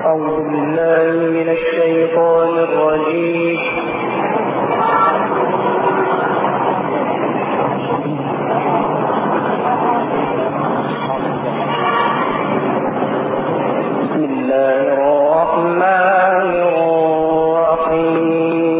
أعوذ بالله من الشيطان الرجيم. بسم الله الرحمن الرحيم.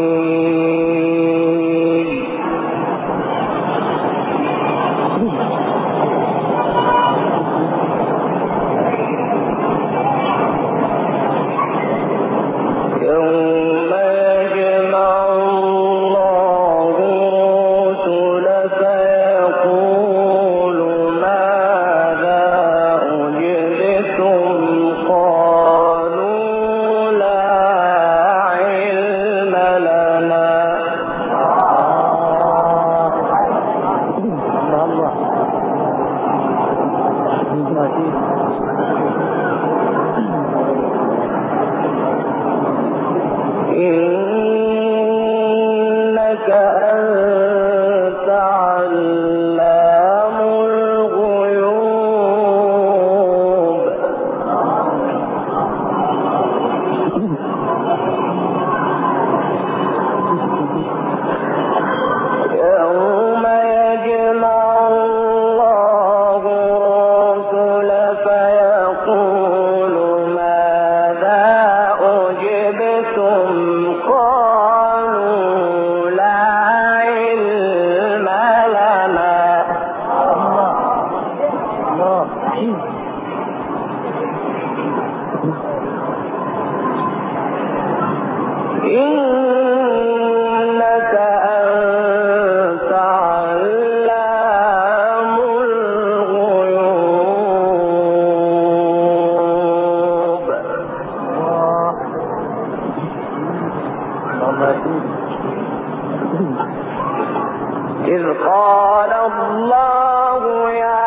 إذ قال الله يا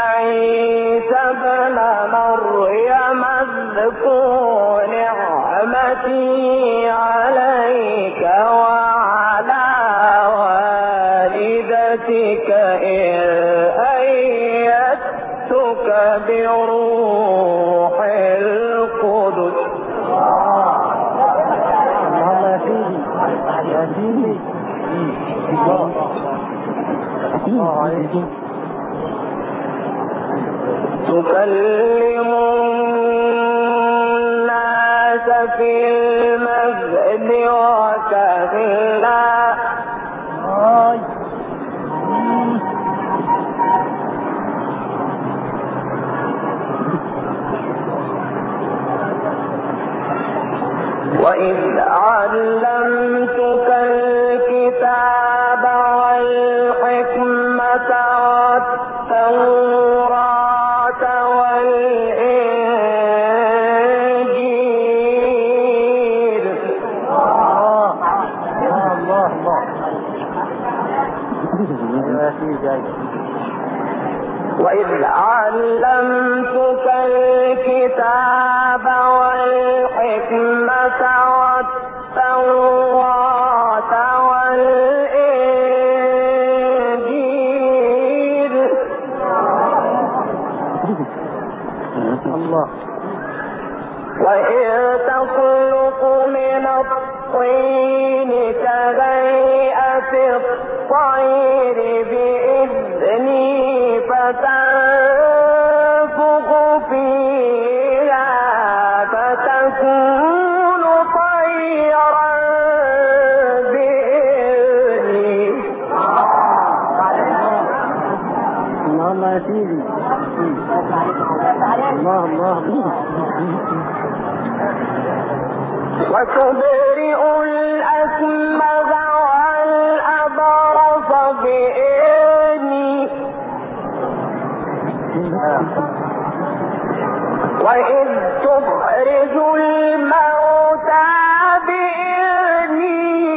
عيسى ابن مريم اذكر نعمتي عليك وعلى والدتك إذ أيدتك بروح القدس. تكلم الناس في المهد وكهلا وإذ علمتك الكتاب والحكمة والتوراة والإنجيل. وإذ علمتك الكتاب والحكمة والتوراة والإنجيل. وإذ تخلق من الطين كهيئة الطير بإذني فتنفخ فيها فتكون طيرا بإذني. الله يا سيدي. الله وتبرئ الأكمه والأبرص بإذني. وإذ تخرج الموتى بإذني.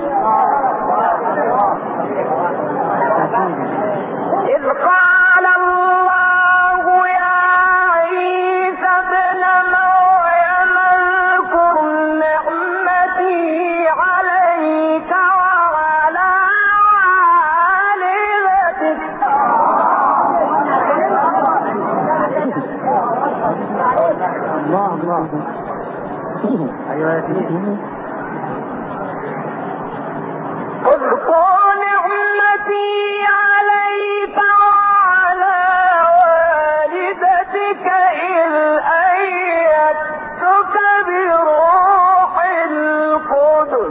إذ قال الله يا عيسى ابن مريم اذكر نعمتي أيوة يا سيدي. اذكر نعمتي عليك وعلى والدتك إذ أيدتك بروح القدس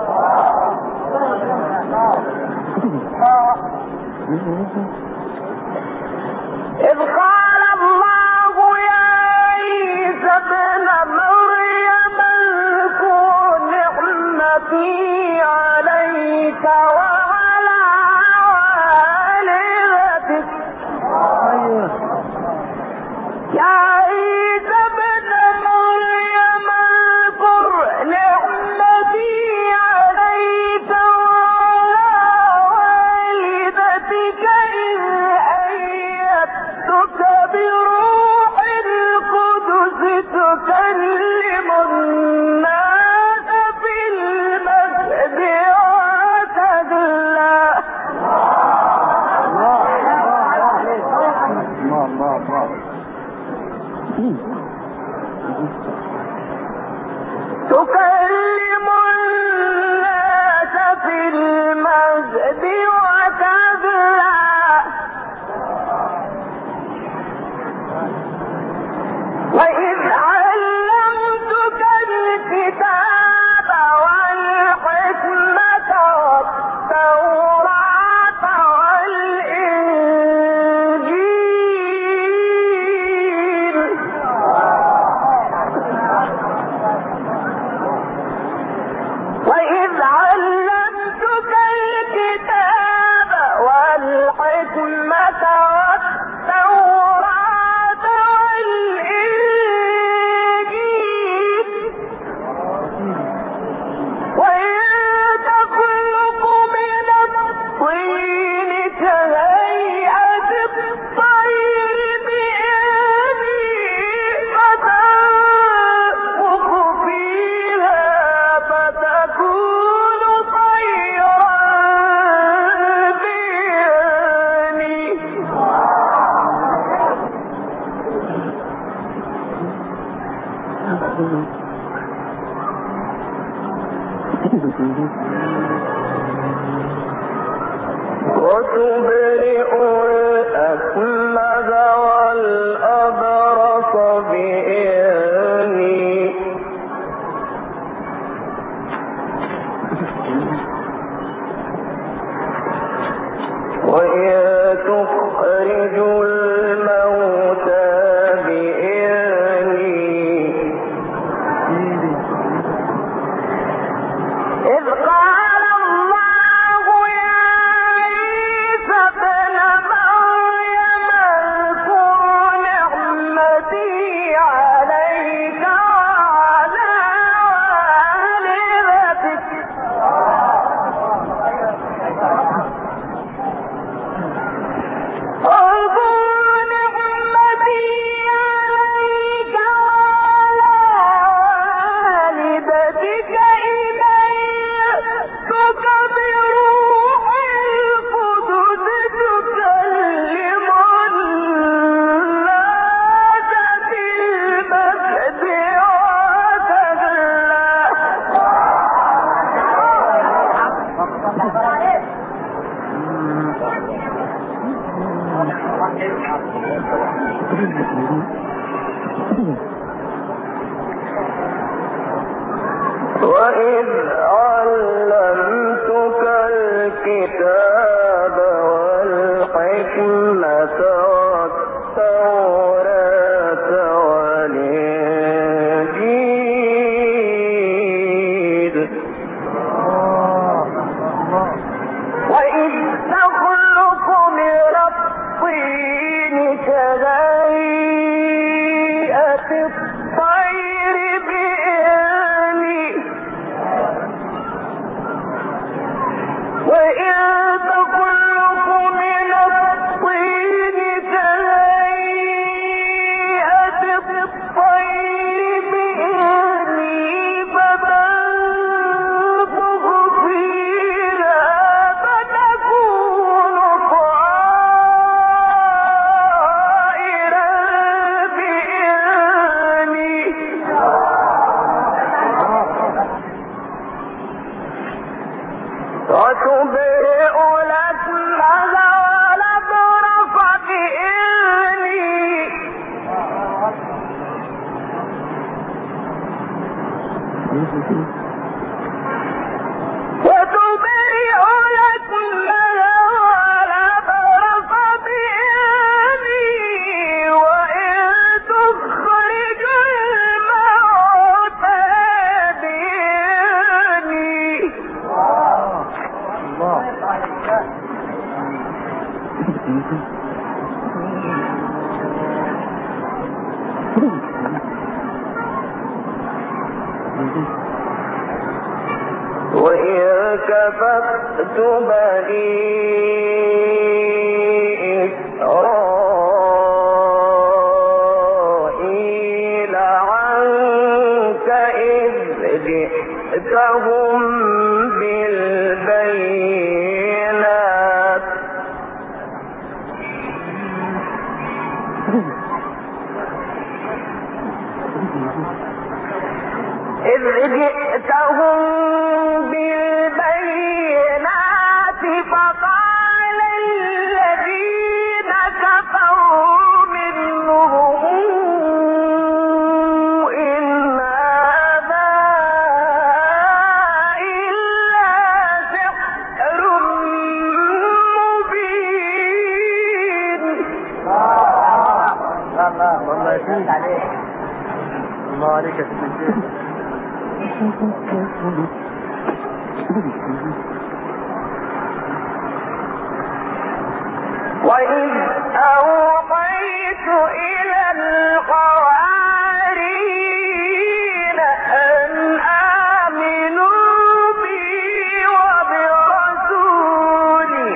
إذ قال الله يا عيسى ابن مريم اذكر نعمتي عليك وعلى والدتك يا عيسى ابن مريم اذكر نعمتي عليك والدتك إذ أيدتك بروح القدس تكلم الناس في المسجد وكهلا تكلم الناس في المسجد وكهلا وإذ علمتك الكتاب والحكمة والتوراة والإنجيل وإذ علمتك الكتاب والحكمة والتوراة والإنجيل وإن تخلق من الطين كهيئة الطير بإذني فتنفخ فيها فتكون طيرا بإذني وتبرئ الأكمه والأبرص بإذني وإن تخرج الموتى بإذني إذ قال الله يا عيسى ابن مريم اذكر نعمتي عليك وعلى والدتك وإذ علمتك الكتاب والحكمة والتوراة والإنجيل وإذ تخلق من الطين كهيئة الطير بإذني وإذ وتبرئ لكمها والأبرص بيدي وإن تخرج الموتى بيدي. الله وإن كففت بني إسرائيل عنك إذ جئتهم بالبينات فقال الذين كفروا منهم إن هذا إلا سحر مبين. الله يسلمك عليك. الله عليك يا سيدي. وإذ أوحيت إلى الحواريين أن آمنوا بي وبرسولي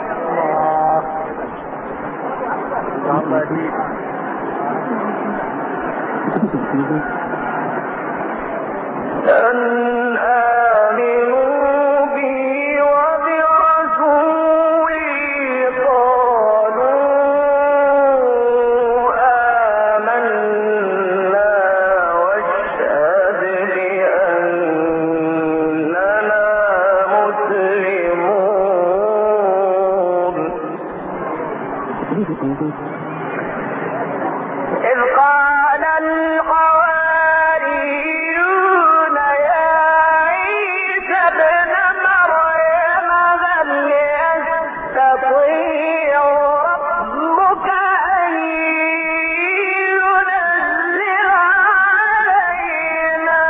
إذ قال الحواريون يا عيسى ابن مريم هل يستطيع ربك أن ينزل علينا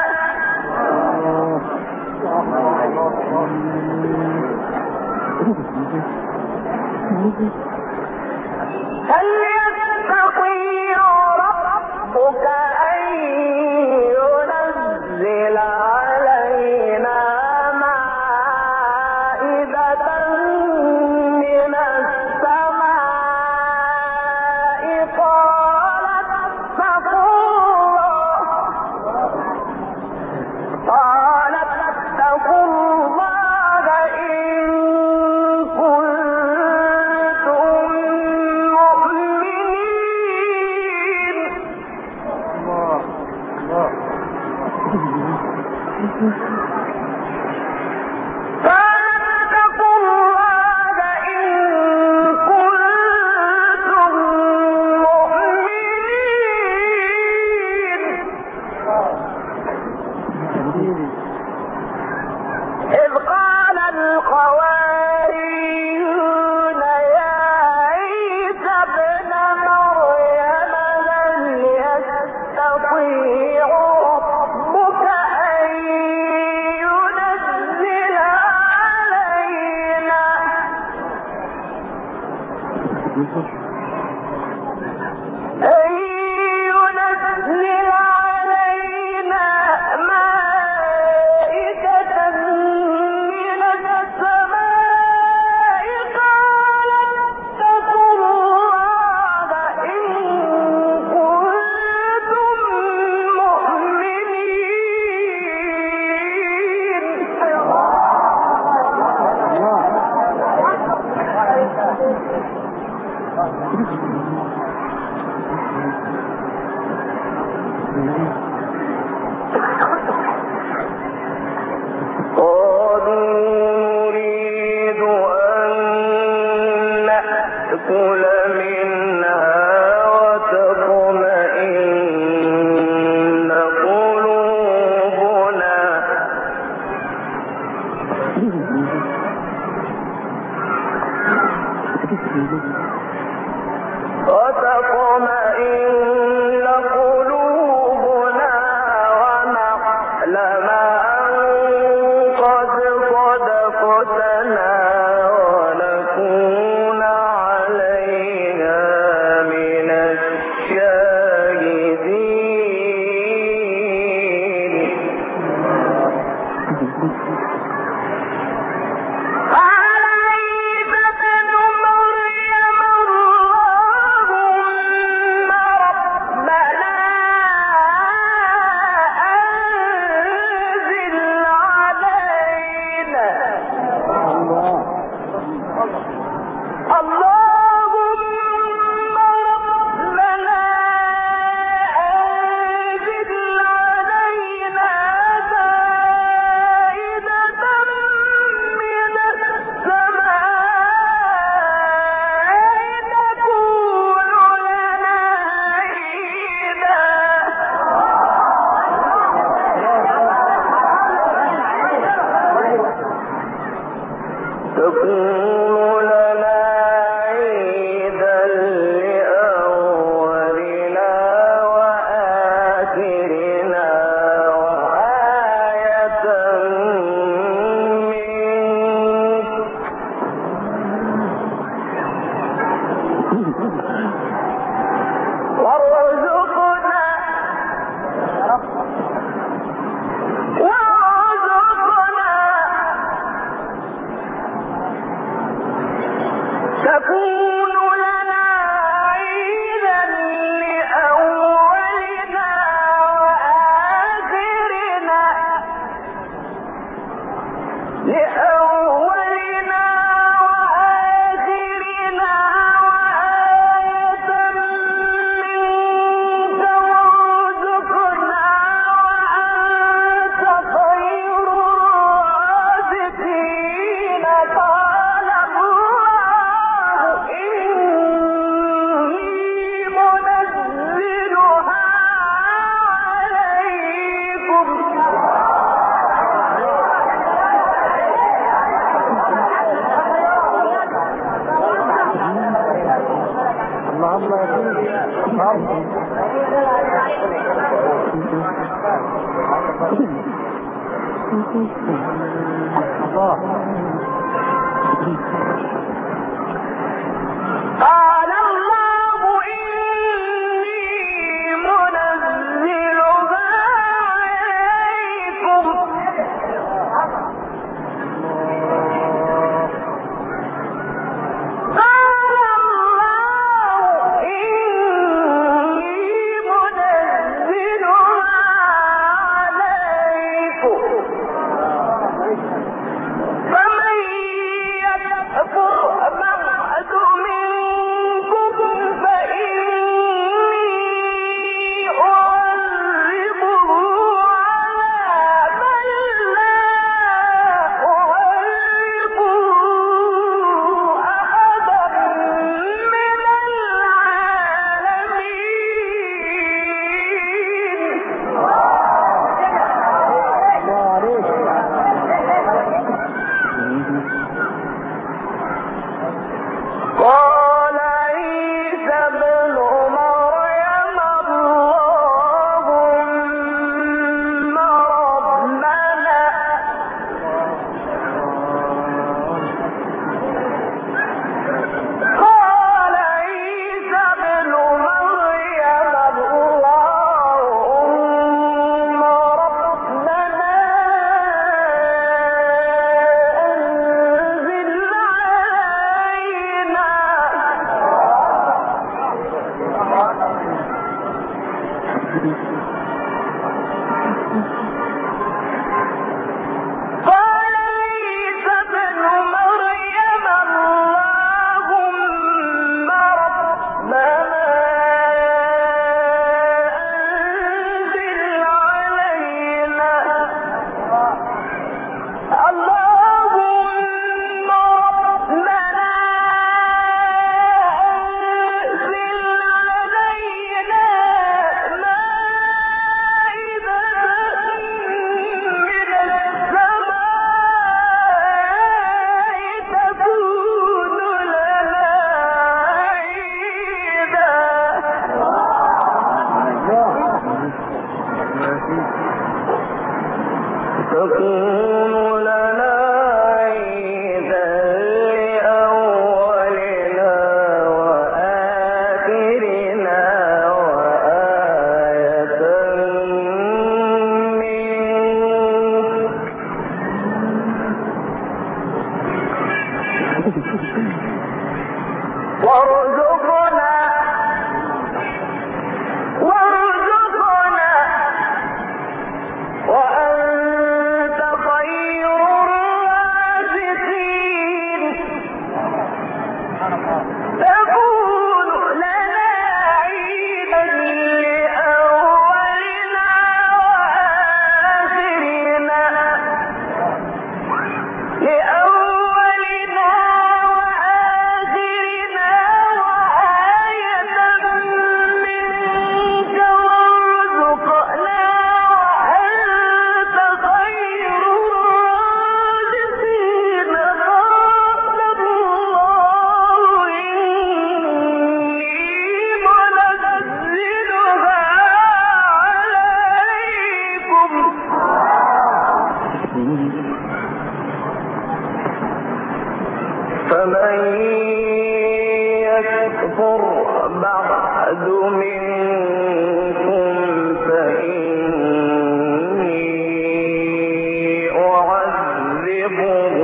هل يستطيع ربك أن ينزل علينا مائدة من السماء قالت اتقوا الله إن كنتم مؤمنين. فاتقوا الله إن كنتم مؤمنين. إذ قال الحواريون يا عيسى ابن مريم هل يستطيع ربك أن ينزل علينا مائدة قال الله إني منزلها عليكم فمن يكفر بعد منكم فإني أعذبه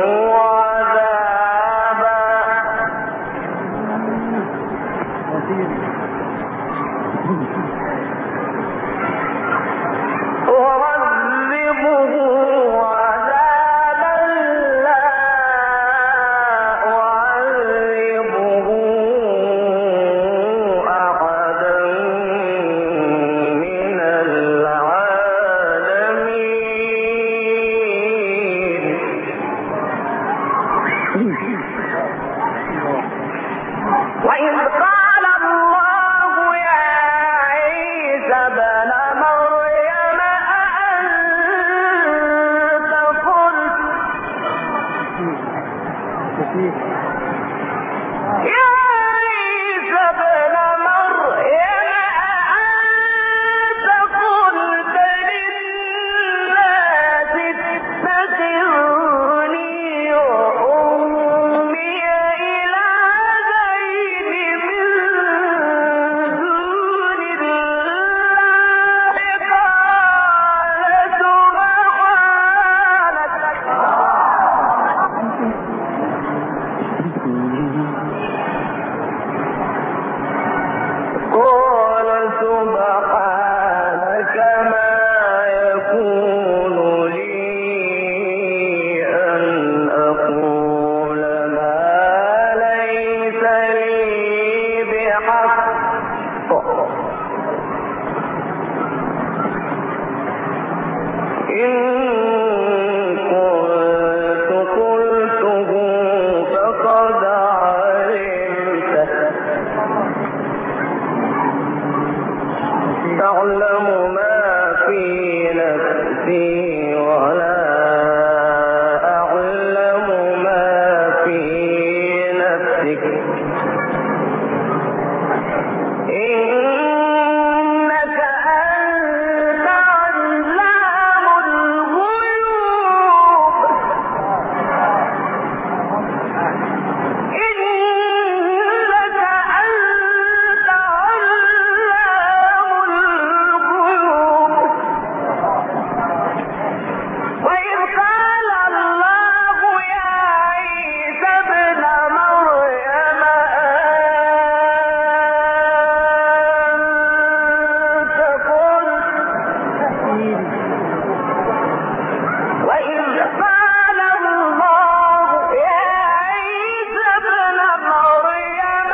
وإذ قال الله يا عيسى ابن مريم أأنت قلت يا عيسى ابن مريم أأنت قلت للناس اتخذوني وأمي إلهين من دون الله قال سبحانك ما يكون لي أن أقول ما ليس لي بحق إن كنت قلته فقد علمته تعلم ما في نفسي ولا أعلم ما في نفسك إنك أنت علام الغيوب إنك أنت علام الغيوب وإذ قال الله يا عيسى ابن مريم أأنت قلت وإذ قال الله يا عيسى ابن مريم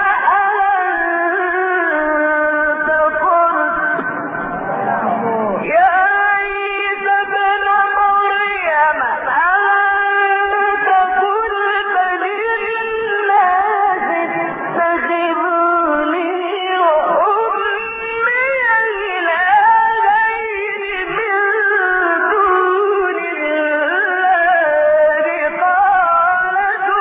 أأنت قلت يا عيسى ابن مريم أأنت قلت للناس اتخذوني وأمي إلهين من دون الله قال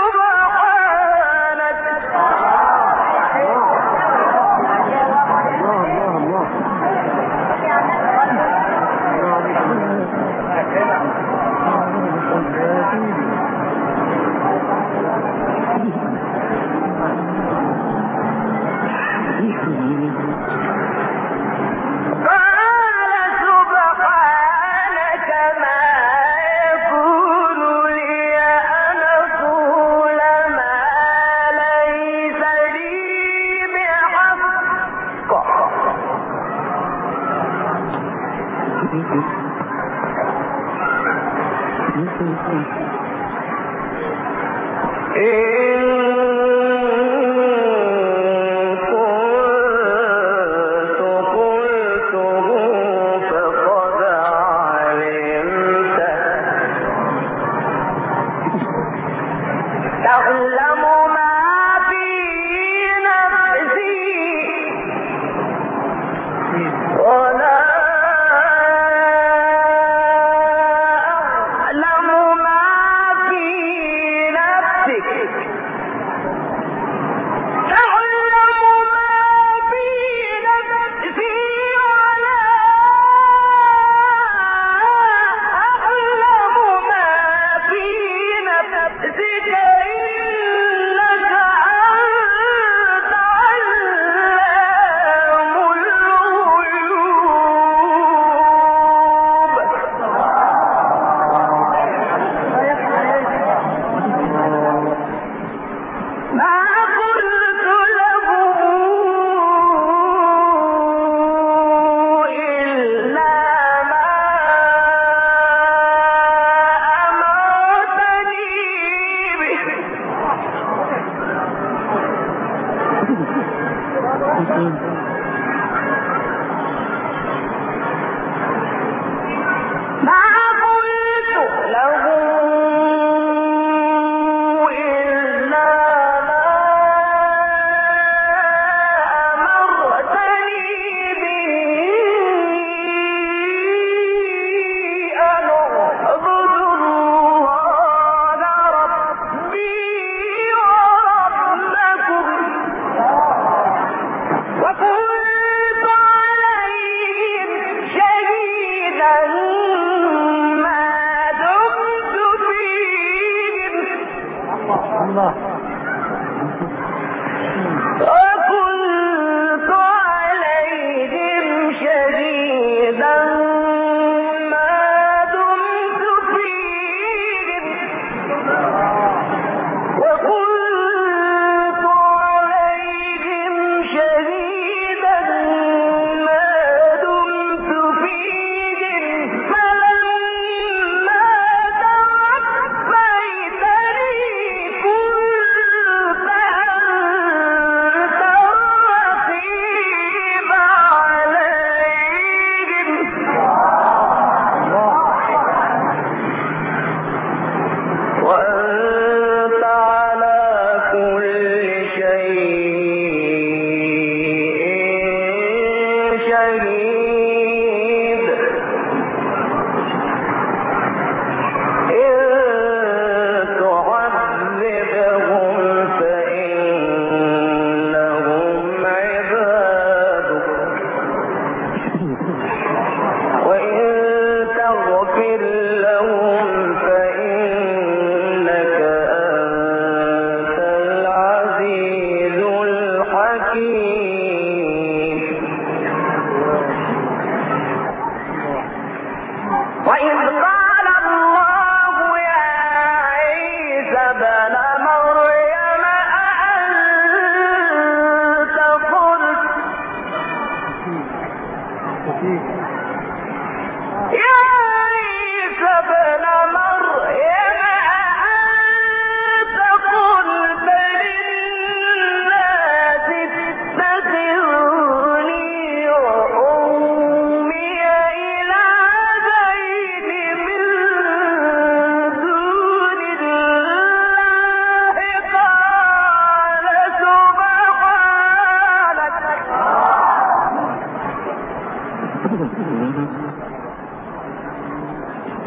سبحانك ما يكون لي أن أقول ما ليس لي بحق تعلم ما في نفسي ولا أعلم ما في نفسك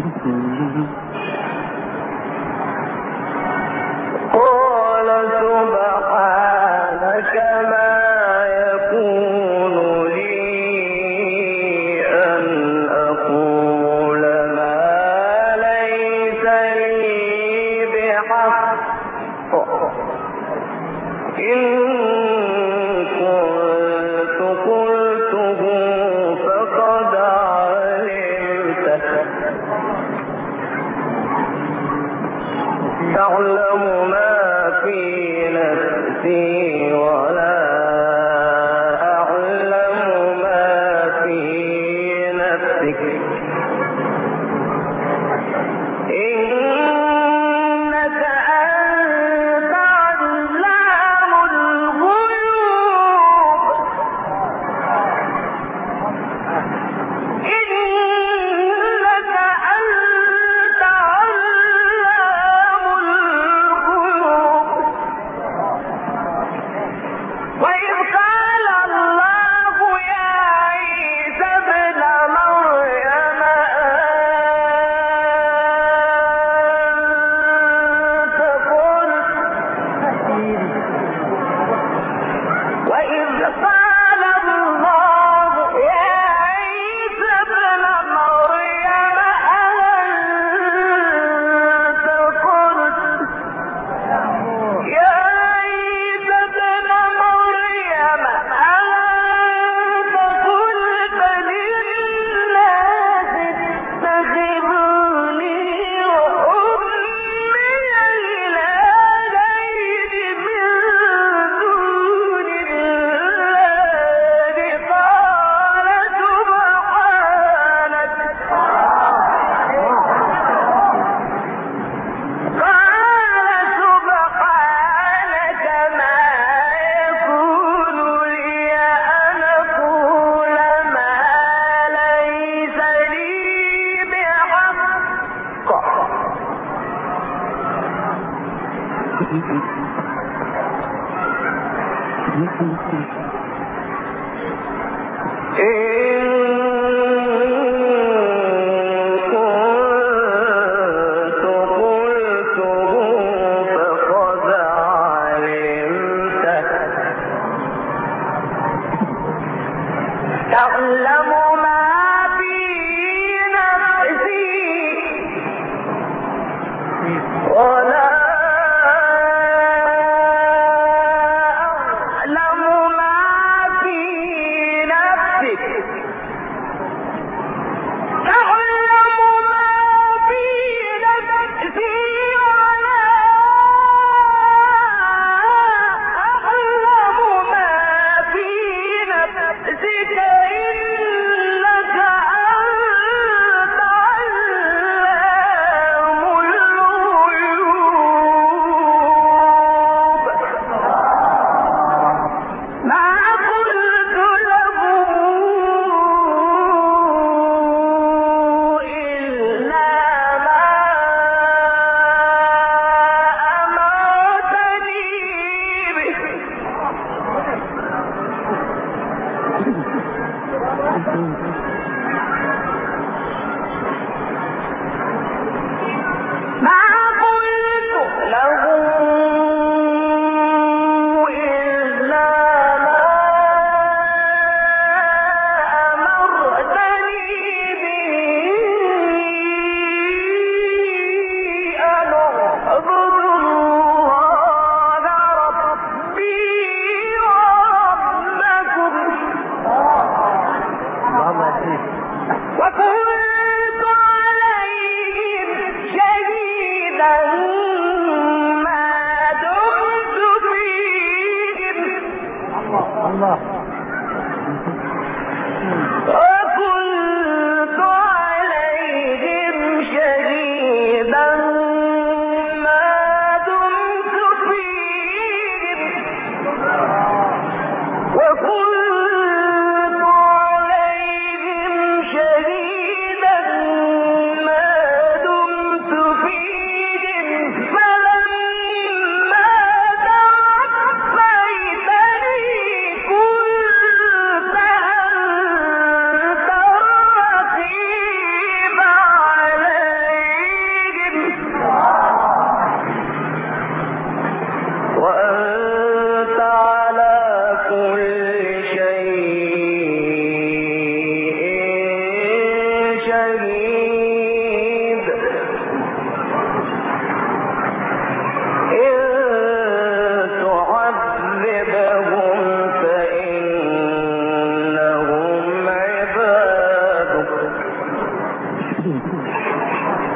قال سبحانك ما يكون لي أن أقول ما ليس لي بحق إن كنت قلته فقد علمته تعلم ما في نفسي ولا أعلم ما في نفسك إنك أنت علام الغيوب إنك أنت علام الغيوب وإذ قال الله يا عيسى ابن مريم أنت قلت وإذ قال الله يا عيسى ابن مريم أنت قلت يا عيسى ابن مريم أنت قلت للناس اتخذوني وأمي إلهين من دون الله قال سبحانك ما يكون لي أن أقول ما ليس لي بحق كنت قلته فقد علمته تعلم ما في نفسي ولا أعلم ما في نفسك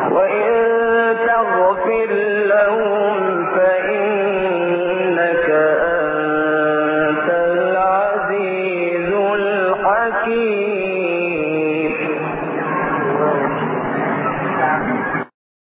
وإن تغفر لهم